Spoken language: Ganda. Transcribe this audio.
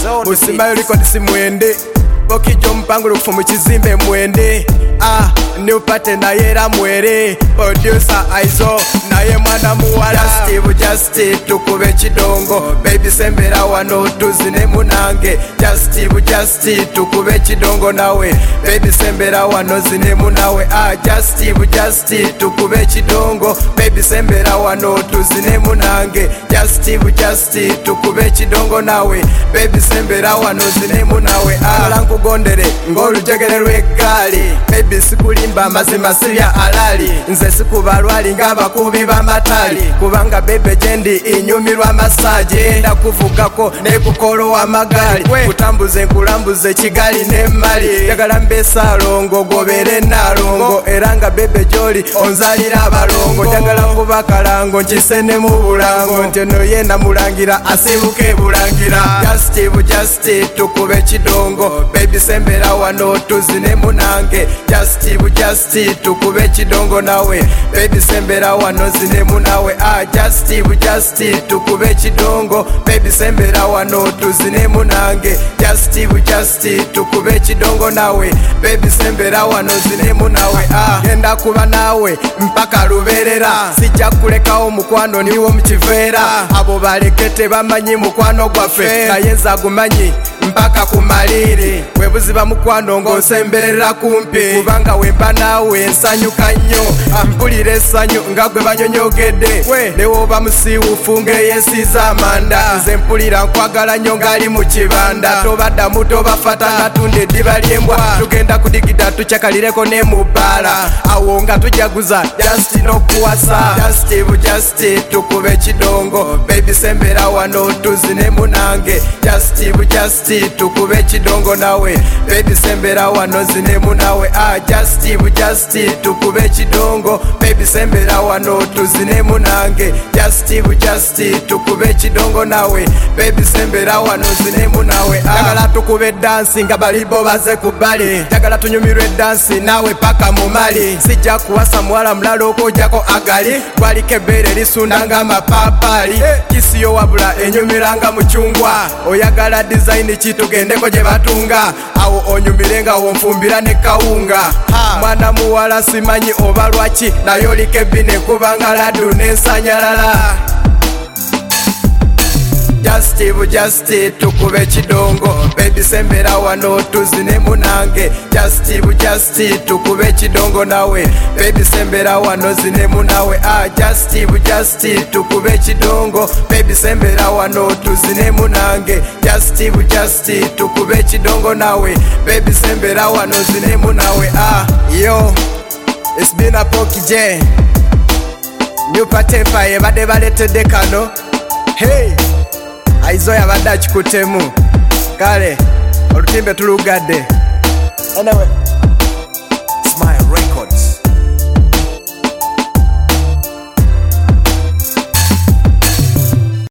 Musimayo liko disi mwende Bokijo mpangulu kufu mchizimbe mwende Niupate na yera mwere Producer Aizo na ye mwana muwala Just tukube chidongo Baby sembera wano tuzine munange Just tukube chidongo nawe Baby sembera wano zine munawe Just tukube chidongo Baby sembera wano tuzine munange Just tukube chidongo nawe Baby sembera wano zine munawe Lanku gondere ngolu jegere rwegali Baby sikulimba mazima sirya alali Nze sikubalwali ngaba kubiba matali Kubanga bebe jendi inyumirwa masaje Nda kuvugako nekukolo wa magali Kutambuze nkulambuze chigali nemali Jagala mbesa longo gobere nalongo Eranga bebe joli onzalira abalongo Jagala kubakalango nchisene mu bulango Nteno yenda mulangira asibuke bulangira Just tukube chidongo Baby sembera wano tuzine munange Just tukube chidongo nawe Baby sembera wano zine munawe Just tukube chidongo Baby sembera wano tuzine munange Just tukube chidongo nawe Baby sembera wano zine munawe Yenda kuba nawe mpaka luberera Sijja kulekawo mukwano niwo mchivera Abo balekete bamanyi mukwano gwaffe Nayenza gumanyi mpaka kumaliri Webuziba mukwano ng'osemberera kumpi Kubanga wemba nawe nsanyuka nnyo Mpulira essanyu nga gwe banyonyogedde Newoba musiiwufu ng'eyesiza amanda Nze mpulira nkwagala nnyo ng'ali mu kibanda Tobaddamu tobafata nga tunda eddiba ly'embwa Tugenda kudigida tucakalireko ne mu bbaala Awo nga tujaguza just n'okuwasa Just tukube ekidongo Baby sembera wano tuzine munange Just tukube chidongo nawe Baby sembera wano zine munawe Just tukube chidongo Baby sembera wano tuzine munange Just tukube chidongo nawe Baby sembera wano zine munawe Jagala tukube dansi nga balibo baze kubali Jagala tunyumirwe dansi nawe paka mumali Sijja kuwasa mwala mlalo okojako agali Kwaliko ebbere lisundanga mapapali Kisiyo wabula enyumiranga muchungwa Oyagala design chitugendeko je batunga Awo onyumirenga wonfumbira ne kawunga Mwana muwala simanyi oba lwaki Nayo likebine kubanga ladu nensanyalala Just tukube chidongo Baby sembera wano tuzine munange Just tukube chidongo nawe Baby sembera wano zine munawe Just tukube chidongo Baby sembera wano tuzine munange Just tukube chidongo nawe Baby sembera wano zine munawe Yo, it's been a Poki J New Patepa yebade baletedde kano Hey Aizo yabadde akikutemu kale olutimbe tulugadde anyway